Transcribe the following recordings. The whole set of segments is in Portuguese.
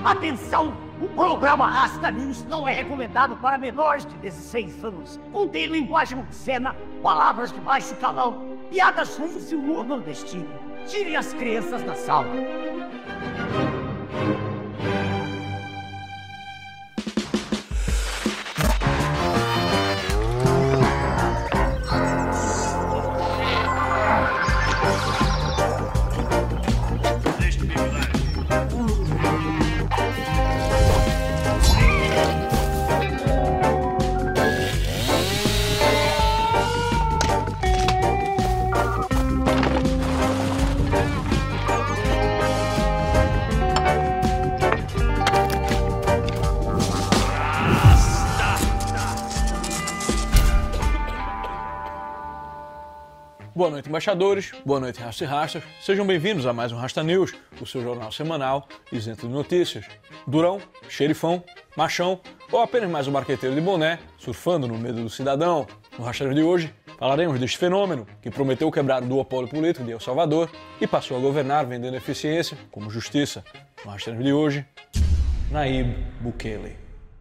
Atenção! O programa Rasta News não é recomendado para menores de 16 anos. Contém linguagem obscena, palavras de baixo calão, piadas ruins e humor nordestino. Tirem as crianças da sala. Boa noite, embaixadores. Boa noite, rastas e rastas. Sejam bem-vindos a mais um Rasta News, o seu jornal semanal isento de notícias. Durão, xerifão, machão ou apenas mais um marqueteiro de boné surfando no medo do cidadão. No Rasta News de hoje, falaremos deste fenômeno que prometeu quebrar o duopólio político de El Salvador e passou a governar vendendo eficiência como justiça. No Rasta News de hoje, Nayib Bukele.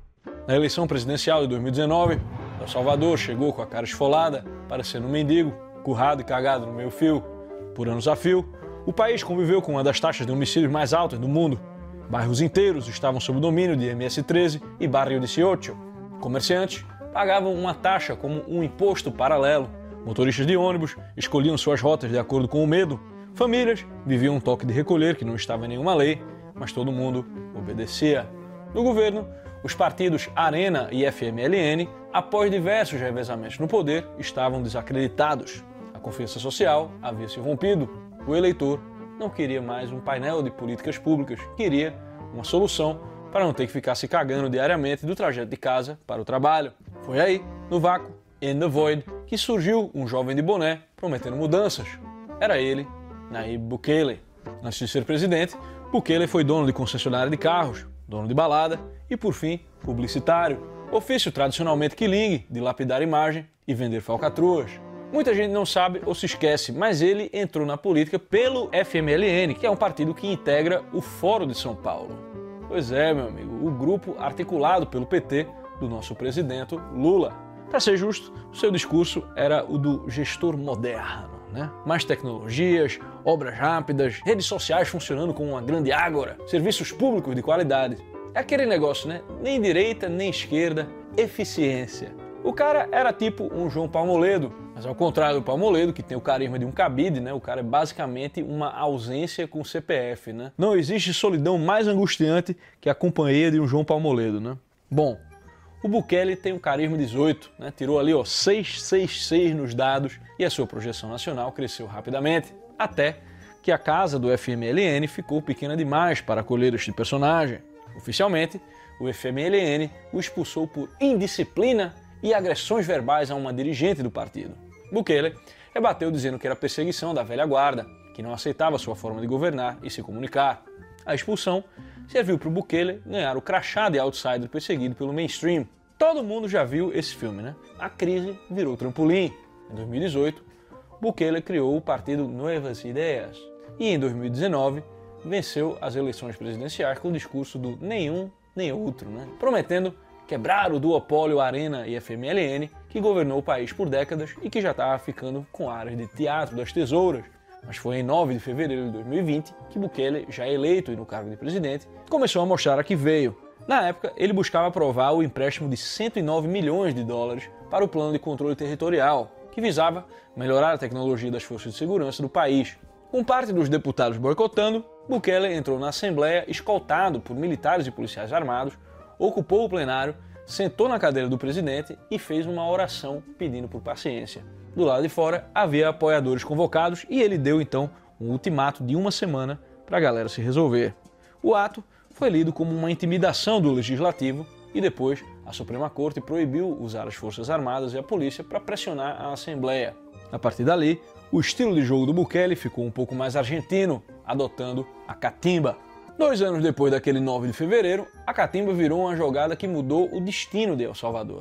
Na eleição presidencial de 2019, El Salvador chegou com a cara esfolada, parecendo um mendigo, currado e cagado no meio fio. Por anos a fio, o país conviveu com uma das taxas de homicídios mais altas do mundo. Bairros inteiros estavam sob o domínio de MS-13 e Barrio 18. Comerciantes pagavam uma taxa como um imposto paralelo. Motoristas de ônibus escolhiam suas rotas de acordo com o medo. Famílias viviam um toque de recolher que não estava em nenhuma lei, mas todo mundo obedecia. No governo, os partidos Arena e FMLN, após diversos revezamentos no poder, estavam desacreditados. A confiança social havia se rompido. O eleitor não queria mais um painel de políticas públicas, queria uma solução para não ter que ficar se cagando diariamente do trajeto de casa para o trabalho. Foi aí, no vácuo, in the void, que surgiu um jovem de boné prometendo mudanças. Era ele, Nayib Bukele. Antes de ser presidente, Bukele foi dono de concessionária de carros, dono de balada e, por fim, publicitário. Ofício tradicionalmente quilingue de lapidar imagem e vender falcatruas. Muita gente não sabe ou se esquece, mas ele entrou na política pelo FMLN, que é um partido que integra o Fórum de São Paulo. Pois é, meu amigo, o grupo articulado pelo PT do nosso presidente Lula. Para ser justo, o seu discurso era o do gestor moderno, né? Mais tecnologias, obras rápidas, redes sociais funcionando como uma grande ágora, serviços públicos de qualidade. É aquele negócio, né? Nem direita, nem esquerda, eficiência. O cara era tipo um João Palmoledo, mas ao contrário do Palmoledo, que tem o carisma de um cabide, né? O cara é basicamente uma ausência com CPF, né? Não existe solidão mais angustiante que a companhia de um João Palmoledo, né? Bom, o Bukele tem um carisma 18, né? Tirou ali, 666 nos dados e a sua projeção nacional cresceu rapidamente, até que a casa do FMLN ficou pequena demais para acolher este personagem. Oficialmente, o FMLN o expulsou por indisciplina e agressões verbais a uma dirigente do partido. Bukele rebateu dizendo que era perseguição da velha guarda, que não aceitava sua forma de governar e se comunicar. A expulsão serviu para o Bukele ganhar o crachá de outsider perseguido pelo mainstream. Todo mundo já viu esse filme, né? A crise virou trampolim. Em 2018, Bukele criou o partido Nuevas Ideias e em 2019 venceu as eleições presidenciais com o discurso do nenhum nem outro, né? Prometendo quebrar o duopólio Arena e FMLN, que governou o país por décadas e que já estava ficando com áreas de teatro das tesouras. Mas foi em 9 de fevereiro de 2020 que Bukele, já eleito e no cargo de presidente, começou a mostrar a que veio. Na época, ele buscava aprovar o empréstimo de 109 milhões de dólares para o plano de controle territorial, que visava melhorar a tecnologia das forças de segurança do país. Com parte dos deputados boicotando, Bukele entrou na Assembleia escoltado por militares e policiais armados, ocupou o plenário, sentou na cadeira do presidente e fez uma oração pedindo por paciência. Do lado de fora havia apoiadores convocados e ele deu então um ultimato de uma semana para a galera se resolver. O ato foi lido como uma intimidação do Legislativo e depois a Suprema Corte proibiu usar as Forças Armadas e a polícia para pressionar a Assembleia. A partir dali, o estilo de jogo do Bukele ficou um pouco mais argentino, adotando a catimba. 2 anos depois daquele 9 de fevereiro, a catimba virou uma jogada que mudou o destino de El Salvador.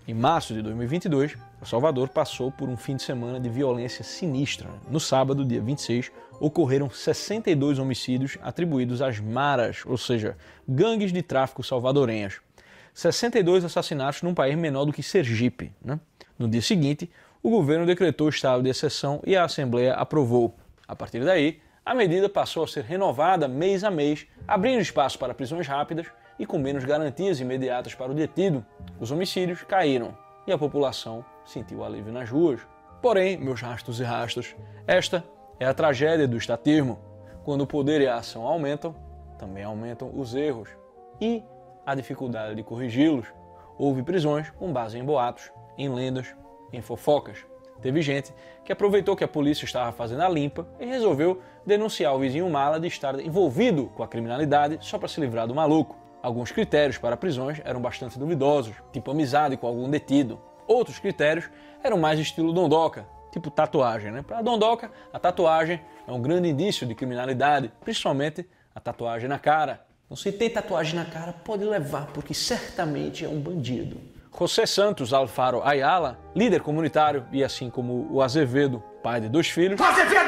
Em março de 2022, El Salvador passou por um fim de semana de violência sinistra. No sábado, dia 26, ocorreram 62 homicídios atribuídos às maras, ou seja, gangues de tráfico salvadorenhas. 62 assassinatos num país menor do que Sergipe, né? No dia seguinte, o governo decretou estado de exceção e a Assembleia aprovou. A partir daí, a medida passou a ser renovada mês a mês, abrindo espaço para prisões rápidas e com menos garantias imediatas para o detido. Os homicídios caíram e a população sentiu alívio nas ruas. Porém, meus rastos e rastas, esta é a tragédia do estatismo. Quando o poder e a ação aumentam, também aumentam os erros e a dificuldade de corrigi-los. Houve prisões com base em boatos, em lendas, em fofocas. Teve gente que aproveitou que a polícia estava fazendo a limpa e resolveu denunciar o vizinho mala de estar envolvido com a criminalidade só para se livrar do maluco. Alguns critérios para prisões eram bastante duvidosos, tipo amizade com algum detido. Outros critérios eram mais estilo dondoca, tipo tatuagem, né? Para dondoca, a tatuagem é um grande indício de criminalidade, principalmente a tatuagem na cara. Então, se tem tatuagem na cara, pode levar, porque certamente é um bandido. José Santos Alfaro Ayala, líder comunitário e assim como o Azevedo, pai de 2 filhos,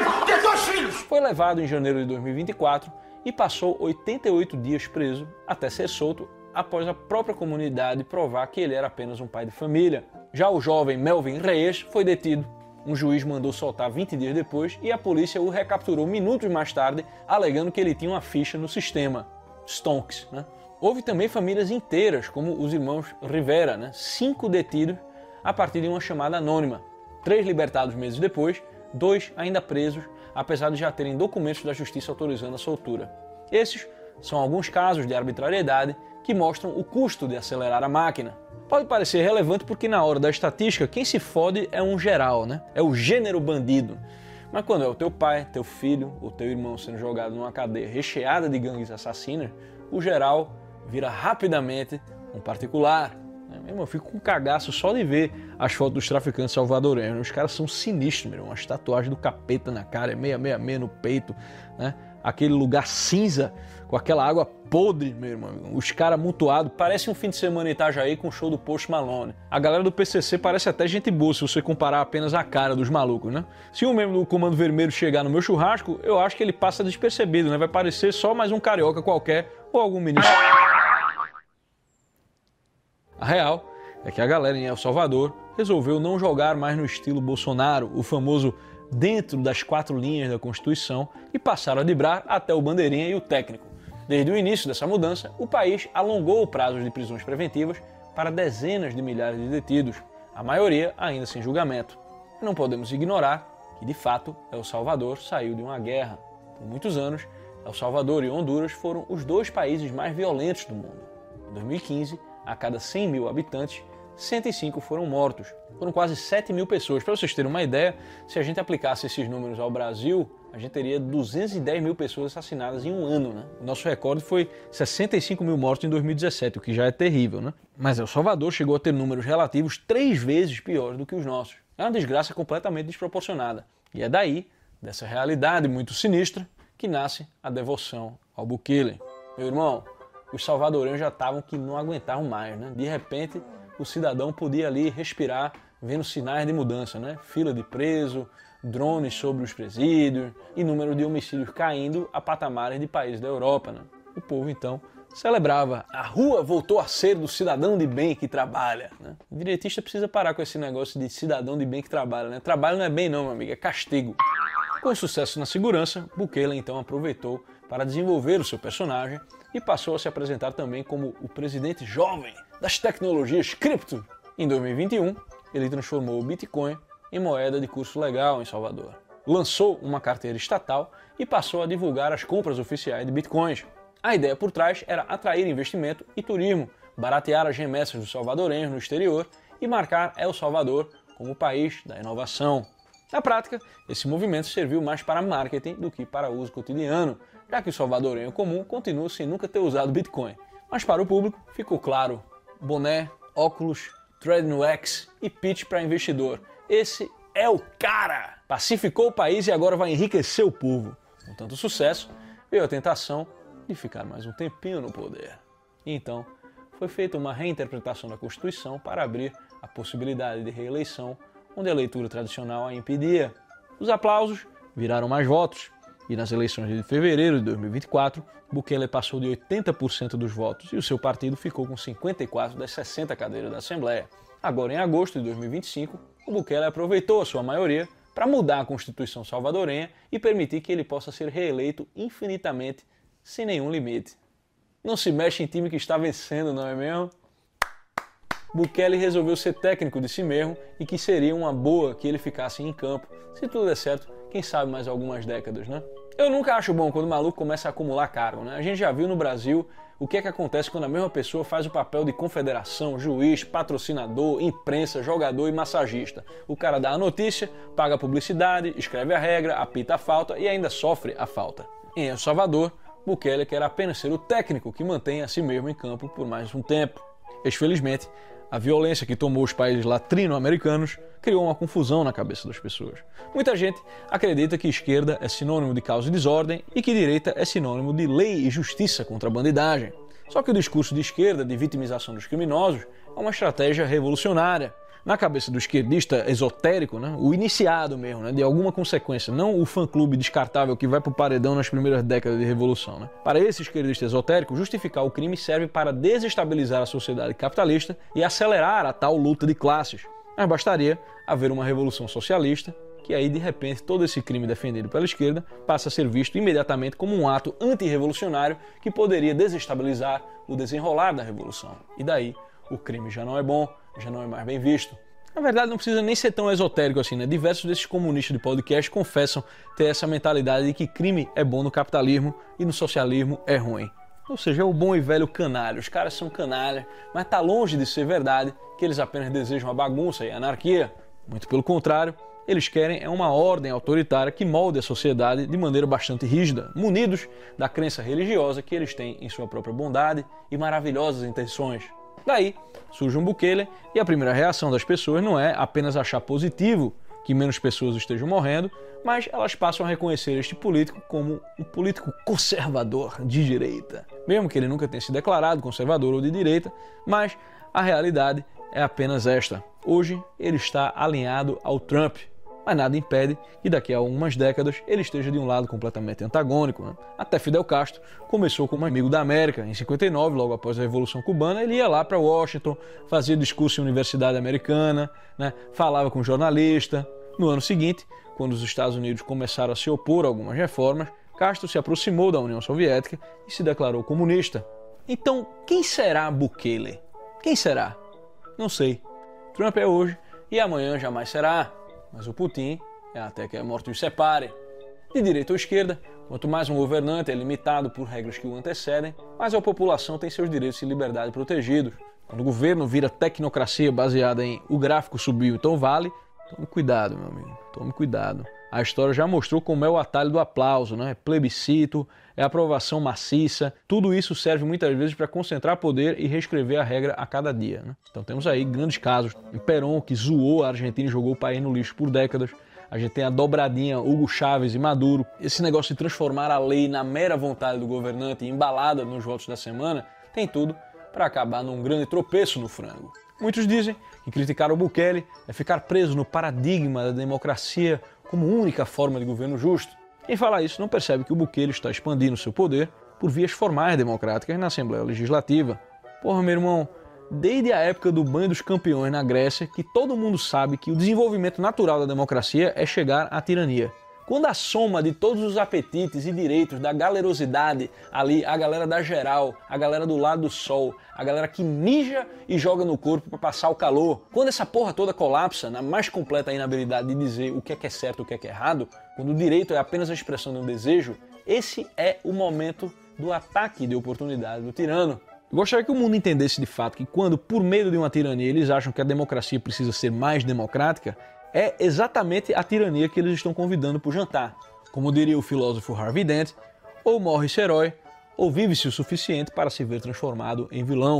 foi levado em janeiro de 2024 e passou 88 dias preso até ser solto após a própria comunidade provar que ele era apenas um pai de família. Já o jovem Melvin Reyes foi detido. Um juiz mandou soltar 20 dias depois e a polícia o recapturou minutos mais tarde, alegando que ele tinha uma ficha no sistema, Stonks, né? Houve também famílias inteiras, como os irmãos Rivera, né? 5 detidos a partir de uma chamada anônima. 3 libertados meses depois, 2 ainda presos, apesar de já terem documentos da justiça autorizando a soltura. Esses são alguns casos de arbitrariedade que mostram o custo de acelerar a máquina. Pode parecer relevante porque na hora da estatística quem se fode é um geral, né? É o gênero bandido. Mas quando é o teu pai, teu filho ou teu irmão sendo jogado numa cadeia recheada de gangues assassinas, o geral vira rapidamente um particular. Meu irmão, eu fico com cagaço só de ver as fotos dos traficantes salvadorenhos. Os caras são sinistros, meu irmão. As tatuagens do capeta na cara, 666 no peito, né? Aquele lugar cinza com aquela água podre, meu irmão. Os caras amontoados, parece um fim de semana em Itajaí com o show do Post Malone. A galera do PCC parece até gente boa se você comparar apenas a cara dos malucos, né? Se um membro do Comando Vermelho chegar no meu churrasco, eu acho que ele passa despercebido, né? Vai parecer só mais um carioca qualquer ou algum ministro. A real é que a galera em El Salvador resolveu não jogar mais no estilo Bolsonaro, o famoso dentro das 4 linhas da Constituição, e passaram a driblar até o bandeirinha e o técnico. Desde o início dessa mudança, o país alongou o prazo de prisões preventivas para dezenas de milhares de detidos, a maioria ainda sem julgamento. E não podemos ignorar que, de fato, El Salvador saiu de uma guerra. Por muitos anos, El Salvador e Honduras foram os 2 países mais violentos do mundo. Em 2015, a cada 100 mil habitantes, 105 foram mortos. Foram quase 7 mil pessoas. Para vocês terem uma ideia, se a gente aplicasse esses números ao Brasil, a gente teria 210 mil pessoas assassinadas em um ano, né? O nosso recorde foi 65 mil mortos em 2017, o que já é terrível, né? Mas El Salvador chegou a ter números relativos 3 vezes piores do que os nossos. É uma desgraça completamente desproporcionada. E é daí, dessa realidade muito sinistra, que nasce a devoção ao Bukele. Meu irmão, os salvadorenhos já estavam que não aguentavam mais, né? De repente, o cidadão podia ali respirar, vendo sinais de mudança, né? Fila de preso, drones sobre os presídios e número de homicídios caindo a patamares de países da Europa, né? O povo, então, celebrava. A rua voltou a ser do cidadão de bem que trabalha, né? O direitista precisa parar com esse negócio de cidadão de bem que trabalha, né? Trabalho não é bem não, meu amigo, é castigo. Com sucesso na segurança, Bukele então aproveitou para desenvolver o seu personagem e passou a se apresentar também como o presidente jovem das tecnologias cripto. Em 2021, ele transformou o Bitcoin em moeda de curso legal em Salvador. Lançou uma carteira estatal e passou a divulgar as compras oficiais de Bitcoins. A ideia por trás era atrair investimento e turismo, baratear as remessas dos salvadorenhos no exterior e marcar El Salvador como o país da inovação. Na prática, esse movimento serviu mais para marketing do que para uso cotidiano, já que o salvadorenho comum continua sem nunca ter usado Bitcoin. Mas para o público ficou claro: boné, óculos, trade no X e pitch para investidor. Esse é o cara! Pacificou o país e agora vai enriquecer o povo. Com tanto sucesso, veio a tentação de ficar mais um tempinho no poder. E então, foi feita uma reinterpretação da Constituição para abrir a possibilidade de reeleição, onde a leitura tradicional a impedia. Os aplausos viraram mais votos, e nas eleições de fevereiro de 2024, Bukele passou de 80% dos votos e o seu partido ficou com 54 das 60 cadeiras da Assembleia. Agora, em agosto de 2025, o Bukele aproveitou a sua maioria para mudar a Constituição salvadorenha e permitir que ele possa ser reeleito infinitamente, sem nenhum limite. Não se mexe em time que está vencendo, não é mesmo? Bukele resolveu ser técnico de si mesmo e que seria uma boa que ele ficasse em campo. Se tudo der certo, quem sabe mais algumas décadas, né? Eu nunca acho bom quando o maluco começa a acumular cargo, né? A gente já viu no Brasil o que é que acontece quando a mesma pessoa faz o papel de confederação, juiz, patrocinador, imprensa, jogador e massagista. O cara dá a notícia, paga a publicidade, escreve a regra, apita a falta e ainda sofre a falta. Em El Salvador, Bukele quer apenas ser o técnico que mantém a si mesmo em campo por mais um tempo. Infelizmente, a violência que tomou os países latino-americanos criou uma confusão na cabeça das pessoas. Muita gente acredita que esquerda é sinônimo de caos e desordem e que direita é sinônimo de lei e justiça contra a bandidagem. Só que o discurso de esquerda de vitimização dos criminosos é uma estratégia revolucionária. Na cabeça do esquerdista esotérico, né, o iniciado mesmo, né, de alguma consequência, não o fã-clube descartável que vai pro paredão nas primeiras décadas de revolução. Né. Para esse esquerdista esotérico, justificar o crime serve para desestabilizar a sociedade capitalista e acelerar a tal luta de classes. Mas bastaria haver uma revolução socialista, que aí de repente todo esse crime defendido pela esquerda passa a ser visto imediatamente como um ato antirrevolucionário que poderia desestabilizar o desenrolar da revolução. E daí o crime já não é bom, já não é mais bem visto. Na verdade, não precisa nem ser tão esotérico assim, né? Diversos desses comunistas de podcast confessam ter essa mentalidade de que crime é bom no capitalismo e no socialismo é ruim. Ou seja, é o bom e velho canalha. Os caras são canalha, mas tá longe de ser verdade que eles apenas desejam a bagunça e a anarquia. Muito pelo contrário, eles querem uma ordem autoritária que molde a sociedade de maneira bastante rígida, munidos da crença religiosa que eles têm em sua própria bondade e maravilhosas intenções. Daí surge um Bukele e a primeira reação das pessoas não é apenas achar positivo que menos pessoas estejam morrendo, mas elas passam a reconhecer este político como um político conservador de direita. Mesmo que ele nunca tenha se declarado conservador ou de direita, mas a realidade é apenas esta. Hoje ele está alinhado ao Trump. Mas nada impede que daqui a algumas décadas ele esteja de um lado completamente antagônico. Né? Até Fidel Castro começou como amigo da América. Em 59, logo após a Revolução Cubana, ele ia lá para Washington, fazia discurso em universidade americana, né? Falava com jornalista. No ano seguinte, quando os Estados Unidos começaram a se opor a algumas reformas, Castro se aproximou da União Soviética e se declarou comunista. Então, quem será Bukele? Quem será? Não sei. Trump é hoje e amanhã jamais será. Mas o Putin é até que a morte os separe. De direita ou esquerda, quanto mais um governante é limitado por regras que o antecedem, mais a população tem seus direitos e liberdade protegidos. Quando o governo vira tecnocracia baseada em o gráfico subiu, então vale, tome cuidado, meu amigo, tome cuidado. A história já mostrou como é o atalho do aplauso, né? É plebiscito, é aprovação maciça, tudo isso serve muitas vezes para concentrar poder e reescrever a regra a cada dia. Né? Então temos aí grandes casos, o Perón que zoou a Argentina e jogou o país no lixo por décadas, a gente tem a dobradinha Hugo Chávez e Maduro, esse negócio de transformar a lei na mera vontade do governante embalada nos votos da semana, tem tudo para acabar num grande tropeço no frango. Muitos dizem que criticar o Bukele é ficar preso no paradigma da democracia como única forma de governo justo. Quem fala isso não percebe que o Bukele está expandindo seu poder por vias formais democráticas na Assembleia Legislativa. Porra, meu irmão, desde a época do banho dos campeões na Grécia, que todo mundo sabe que o desenvolvimento natural da democracia é chegar à tirania. Quando a soma de todos os apetites e direitos da galerosidade ali, a galera da geral, a galera do lado do sol, a galera que mija e joga no corpo para passar o calor, quando essa porra toda colapsa na mais completa inabilidade de dizer o que é certo e o que é errado, quando o direito é apenas a expressão de um desejo, esse é o momento do ataque de oportunidade do tirano. Eu gostaria que o mundo entendesse de fato que quando, por medo de uma tirania, eles acham que a democracia precisa ser mais democrática, é exatamente a tirania que eles estão convidando para o jantar. Como diria o filósofo Harvey Dent, ou morre-se herói, ou vive-se o suficiente para se ver transformado em vilão.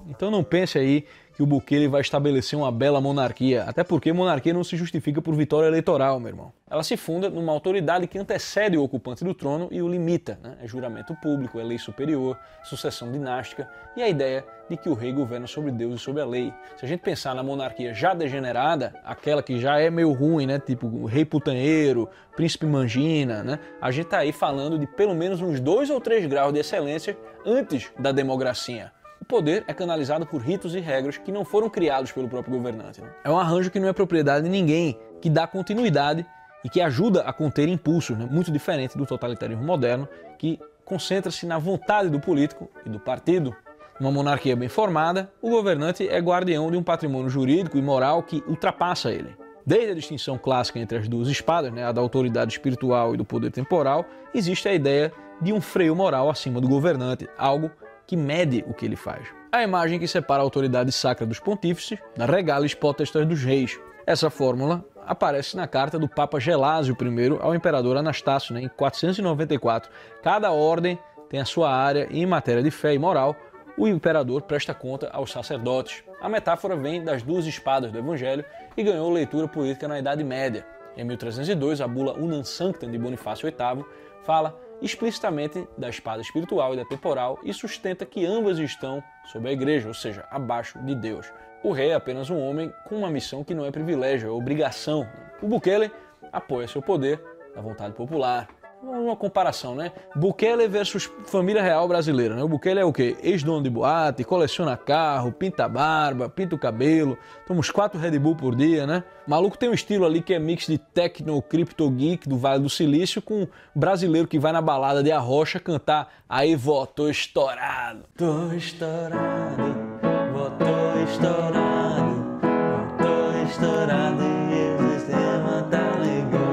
Então não pense aí que o Bukele vai estabelecer uma bela monarquia, até porque monarquia não se justifica por vitória eleitoral, meu irmão. Ela se funda numa autoridade que antecede o ocupante do trono e o limita, né? É juramento público, é lei superior, sucessão dinástica e a ideia de que o rei governa sobre Deus e sobre a lei. Se a gente pensar na monarquia já degenerada, aquela que já é meio ruim, né? Tipo rei putanheiro, príncipe mangina, né? A gente tá aí falando de pelo menos uns 2 ou 3 graus de excelência antes da democracia. O poder é canalizado por ritos e regras que não foram criados pelo próprio governante. Né? É um arranjo que não é propriedade de ninguém, que dá continuidade e que ajuda a conter impulsos, né? Muito diferente do totalitarismo moderno, que concentra-se na vontade do político e do partido. Numa monarquia bem formada, o governante é guardião de um patrimônio jurídico e moral que ultrapassa ele. Desde a distinção clássica entre as duas espadas, né? A da autoridade espiritual e do poder temporal, existe a ideia de um freio moral acima do governante, algo que mede o que ele faz. A imagem que separa a autoridade sacra dos pontífices da regalis potestas dos reis. Essa fórmula aparece na carta do Papa Gelásio I ao imperador Anastácio, né, em 494. Cada ordem tem a sua área e em matéria de fé e moral, o imperador presta conta aos sacerdotes. A metáfora vem das duas espadas do Evangelho e ganhou leitura política na Idade Média. Em 1302, a bula Unam Sanctam de Bonifácio VIII fala explicitamente da espada espiritual e da temporal e sustenta que ambas estão sob a igreja, ou seja, abaixo de Deus. O rei é apenas um homem com uma missão que não é privilégio, é obrigação. O Bukele apoia seu poder da vontade popular. Uma comparação, né? Bukele versus família real brasileira, né? O Bukele é o quê? Ex-dono de boate, coleciona carro, pinta barba, pinta o cabelo, toma uns 4 Red Bull por dia, né? O maluco tem um estilo ali que é mix de techno, crypto geek do Vale do Silício com um brasileiro que vai na balada de Arrocha cantar "Aí vó, tô estourado, tô estourado, vó, tô estourado, vó, tô estourado e o sistema tá ligado."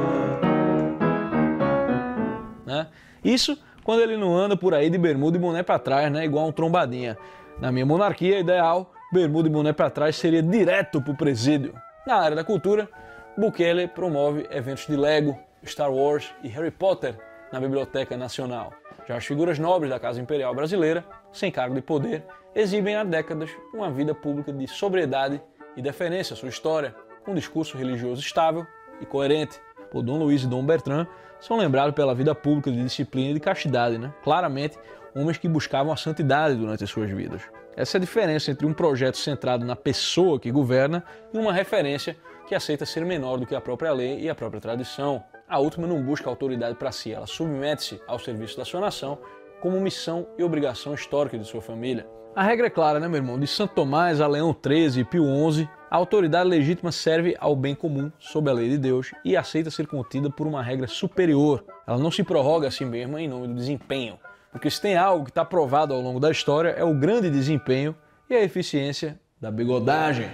Né? Isso quando ele não anda por aí de bermuda e boné para trás, né? Igual um trombadinha. Na minha monarquia ideal, bermuda e boné para trás seria direto pro presídio. Na área da cultura, Bukele promove eventos de Lego, Star Wars e Harry Potter na Biblioteca Nacional. Já as figuras nobres da Casa Imperial Brasileira, sem cargo de poder, exibem há décadas uma vida pública de sobriedade e deferência à sua história, um discurso religioso estável e coerente. Por Dom Luiz e Dom Bertrand são lembrados pela vida pública de disciplina e de castidade, né? Claramente, homens que buscavam a santidade durante as suas vidas. Essa é a diferença entre um projeto centrado na pessoa que governa e uma referência que aceita ser menor do que a própria lei e a própria tradição. A última não busca autoridade para si, ela submete-se ao serviço da sua nação como missão e obrigação histórica de sua família. A regra é clara, né, meu irmão? De Santo Tomás a Leão XIII e Pio XI, a autoridade legítima serve ao bem comum sob a lei de Deus e aceita ser contida por uma regra superior. Ela não se prorroga a si mesma em nome do desempenho. Porque se tem algo que está provado ao longo da história é o grande desempenho e a eficiência da bigodagem.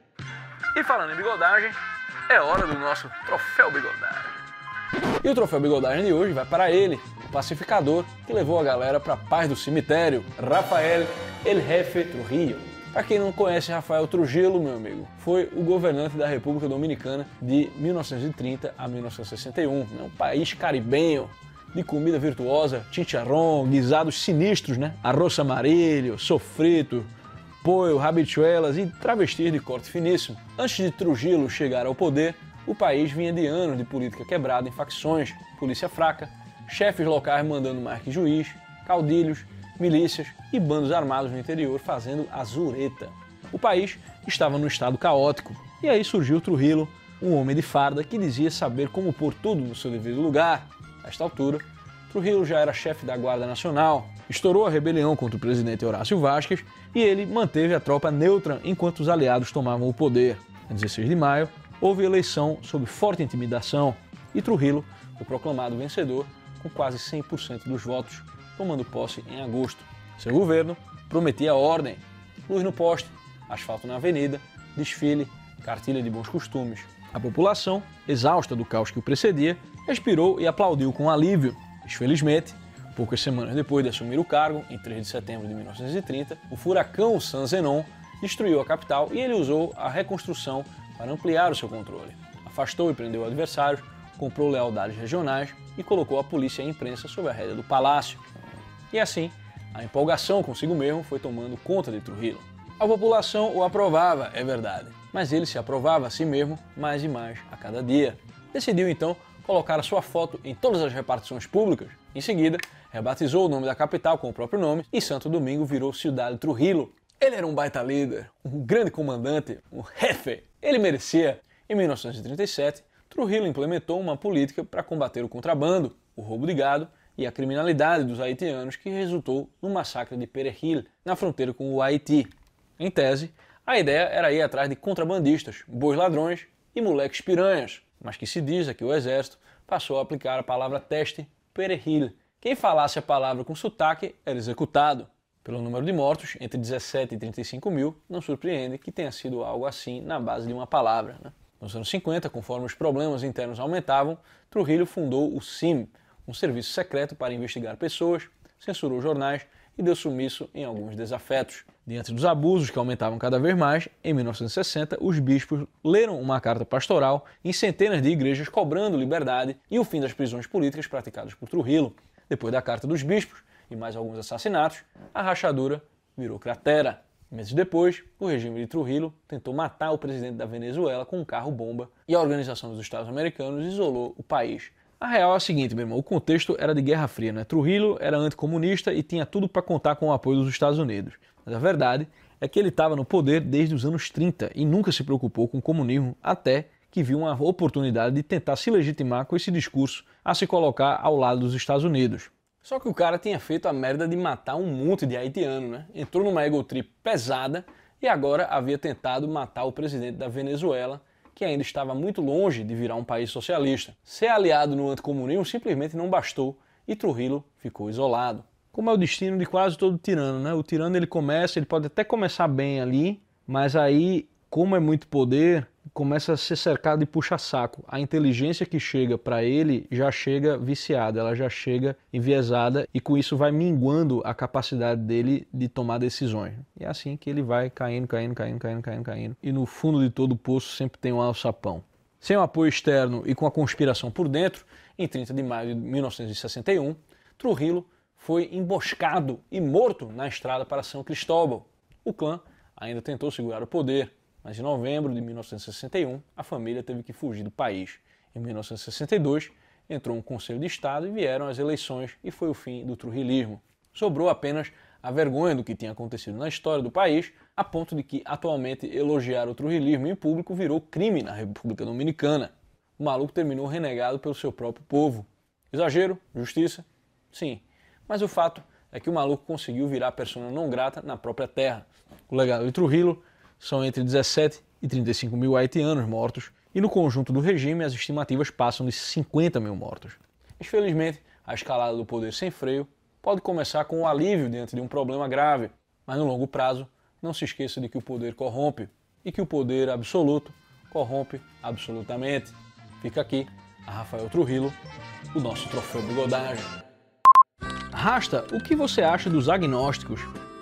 E falando em bigodagem, é hora do nosso Troféu Bigodagem. E o Troféu Bigodagem de hoje vai para ele, o pacificador que levou a galera para a paz do cemitério, Rafael El Jefe Trujillo. Para quem não conhece Rafael Trujillo, meu amigo, foi o governante da República Dominicana de 1930 a 1961, um país caribenho, de comida virtuosa, chicharrón, guisados sinistros, né? Arroz amarillo, sofrito, pollo, habichuelas e travestis de corte finíssimo. Antes de Trujillo chegar ao poder, o país vinha de anos de política quebrada em facções, polícia fraca, chefes locais mandando mais que juiz, caudilhos, milícias e bandos armados no interior fazendo a zureta. O país estava num estado caótico e aí surgiu Trujillo, um homem de farda que dizia saber como pôr tudo no seu devido lugar. A esta altura, Trujillo já era chefe da Guarda Nacional, estourou a rebelião contra o presidente Horácio Vázquez e ele manteve a tropa neutra enquanto os aliados tomavam o poder. Em 16 de maio, houve eleição sob forte intimidação e Trujillo foi proclamado vencedor com quase 100% dos votos, tomando posse em agosto. Seu governo prometia ordem, luz no poste, asfalto na avenida, desfile, cartilha de bons costumes. A população, exausta do caos que o precedia, respirou e aplaudiu com alívio. Infelizmente, poucas semanas depois de assumir o cargo, em 3 de setembro de 1930, o furacão San Zenon destruiu a capital e ele usou a reconstrução para ampliar o seu controle. Afastou e prendeu adversários, comprou lealdades regionais e colocou a polícia e a imprensa sob a rédea do palácio. E assim, a empolgação consigo mesmo foi tomando conta de Trujillo. A população o aprovava, é verdade, mas ele se aprovava a si mesmo mais e mais a cada dia. Decidiu então colocar a sua foto em todas as repartições públicas. Em seguida, rebatizou o nome da capital com o próprio nome e Santo Domingo virou Cidade Trujillo. Ele era um baita líder, um grande comandante, um jefe. Ele merecia. Em 1937, Trujillo implementou uma política para combater o contrabando, o roubo de gado e a criminalidade dos haitianos que resultou no massacre de Perejil, na fronteira com o Haiti. Em tese, a ideia era ir atrás de contrabandistas, bois ladrões e moleques piranhas, mas que se diz é que o exército passou a aplicar a palavra teste Perejil. Quem falasse a palavra com sotaque era executado. Pelo número de mortos, entre 17 e 35 mil, não surpreende que tenha sido algo assim na base de uma palavra, né? Nos anos 50, conforme os problemas internos aumentavam, Trujillo fundou o CIM, um serviço secreto para investigar pessoas, censurou jornais e deu sumiço em alguns desafetos. Diante dos abusos que aumentavam cada vez mais, em 1960, os bispos leram uma carta pastoral em centenas de igrejas cobrando liberdade e o fim das prisões políticas praticadas por Trujillo. Depois da carta dos bispos e mais alguns assassinatos, a rachadura virou cratera. Meses depois, o regime de Trujillo tentou matar o presidente da Venezuela com um carro-bomba e a Organização dos Estados Americanos isolou o país. A real é a seguinte, meu irmão, o contexto era de Guerra Fria, né? Trujillo era anticomunista e tinha tudo para contar com o apoio dos Estados Unidos. Mas a verdade é que ele estava no poder desde os anos 30 e nunca se preocupou com o comunismo até que viu uma oportunidade de tentar se legitimar com esse discurso a se colocar ao lado dos Estados Unidos. Só que o cara tinha feito a merda de matar um monte de haitiano, né? Entrou numa egotrip pesada e agora havia tentado matar o presidente da Venezuela, que ainda estava muito longe de virar um país socialista. Ser aliado no anticomunismo simplesmente não bastou e Trujillo ficou isolado. Como é o destino de quase todo tirano, né? O tirano ele pode até começar bem ali, mas aí, como é muito poder, começa a ser cercado de puxa-saco. A inteligência que chega para ele já chega viciada, ela já chega enviesada e com isso vai minguando a capacidade dele de tomar decisões. E é assim que ele vai caindo. E no fundo de todo poço sempre tem um alçapão. Sem o apoio externo e com a conspiração por dentro, em 30 de maio de 1961, Trujillo foi emboscado e morto na estrada para São Cristóbal. O clã ainda tentou segurar o poder, mas em novembro de 1961 a família teve que fugir do país. Em 1962 entrou um conselho de Estado e vieram as eleições e foi o fim do trujillismo. Sobrou apenas a vergonha do que tinha acontecido na história do país, a ponto de que atualmente elogiar o trujillismo em público virou crime na República Dominicana. O maluco terminou renegado pelo seu próprio povo. Exagero? Justiça? Sim. Mas o fato é que o maluco conseguiu virar persona não grata na própria terra. O legado de Trujillo são entre 17 e 35 mil haitianos mortos e no conjunto do regime as estimativas passam de 50 mil mortos. Infelizmente, a escalada do poder sem freio pode começar com um alívio diante de um problema grave, mas no longo prazo não se esqueça de que o poder corrompe e que o poder absoluto corrompe absolutamente. Fica aqui a Rafael Trujillo, o nosso troféu bigodagem. Rasta, o que você acha dos agnósticos?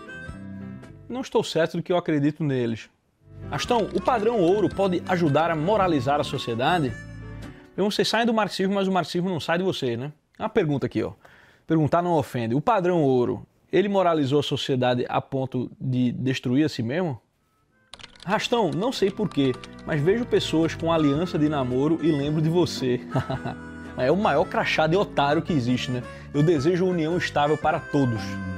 Não estou certo do que eu acredito neles. Rastão, o padrão ouro pode ajudar a moralizar a sociedade? Vocês saem do marxismo, mas o marxismo não sai de vocês, né? Uma pergunta aqui, ó. Perguntar não ofende. O padrão ouro, ele moralizou a sociedade a ponto de destruir a si mesmo? Rastão, não sei porquê, mas vejo pessoas com aliança de namoro e lembro de você. É o maior crachá de otário que existe, né? Eu desejo união estável para todos.